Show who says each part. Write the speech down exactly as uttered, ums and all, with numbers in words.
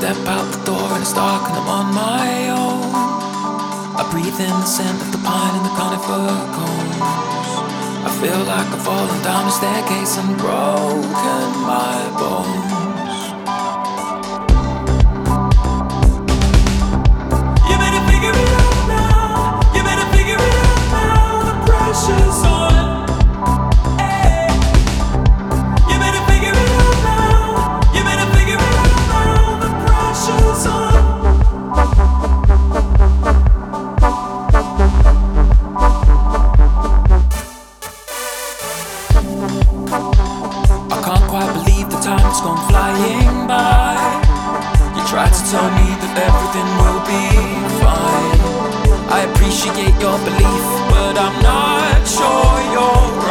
Speaker 1: step out the door and it's dark and I'm on my own. I breathe in the scent of the pine and the conifer cones. I feel like I've fallen down the staircase and broken my bones. You better figure it out now. You better figure it out now. The pressure's on. Hey. You better figure it out now. You better figure it out now. The pressure's on. I can't quite believe the time has gone flying by. You tried to tell me that everything will be fine. I appreciate your belief, but I'm not sure you're